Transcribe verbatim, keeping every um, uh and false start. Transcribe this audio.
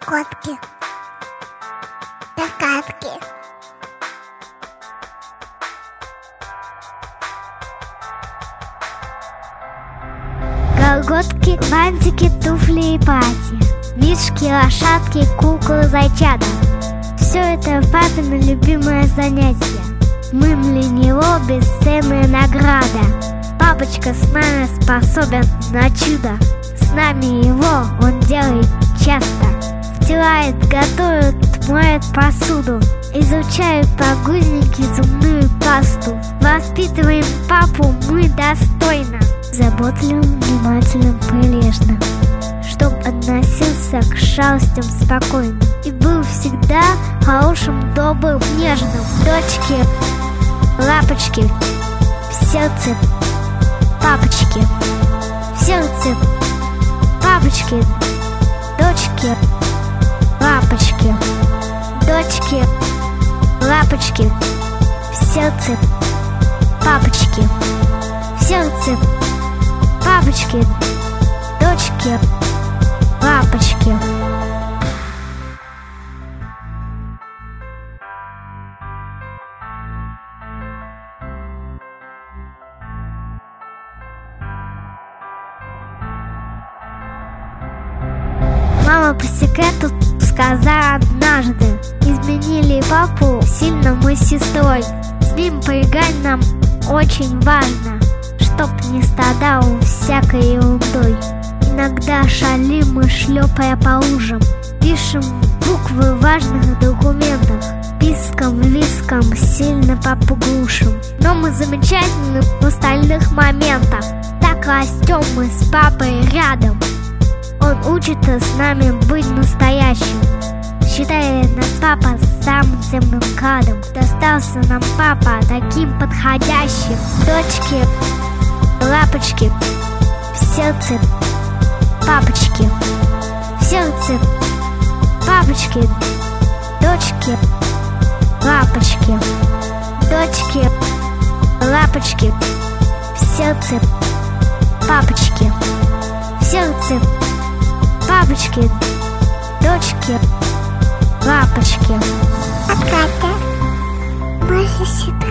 Котки. Закатки. Колготки, бантики, туфли и платья, мишки, лошадки, куклы, зайчата. Все это папино любимое занятие. Мы для него бесценная награда. Папочка с нами способен на чудо. С нами его он делает часто. Втирает, готовит, моет посуду. Изучает подгузники, зубную пасту. Воспитываем папу мы достойно, заботливым, внимательным, прилежным, чтоб относился к шалостям спокойно и был всегда хорошим, добрым, нежным. Дочки, лапочки, в сердце папочки, в сердце папочки, дочки, лапочки, дочки, лапочки, в сердце папочки, в сердце папочки, дочки, лапочки. Мама по секрету сказала однажды: изменили папу сильно мы с сестрой. С ним поиграть нам очень важно, чтоб не страдал всякой ерундой. Иногда шалим мы, шлепая по лужам, пишем буквы в важных документах, писком, виском сильно папу глушим. Но мы замечательны в остальных моментах. Так растем мы с папой рядом. Он учит с нами быть настоящим. Считает нас папа самым земным кадом. Достался нам папа таким подходящим. Дочки, лапочки, в сердце папочки, в сердце папочки, дочки, лапочки, дочки, лапочки, в сердце папочки, в сердце папочки, дочки, лапочки. А Катя? Можешь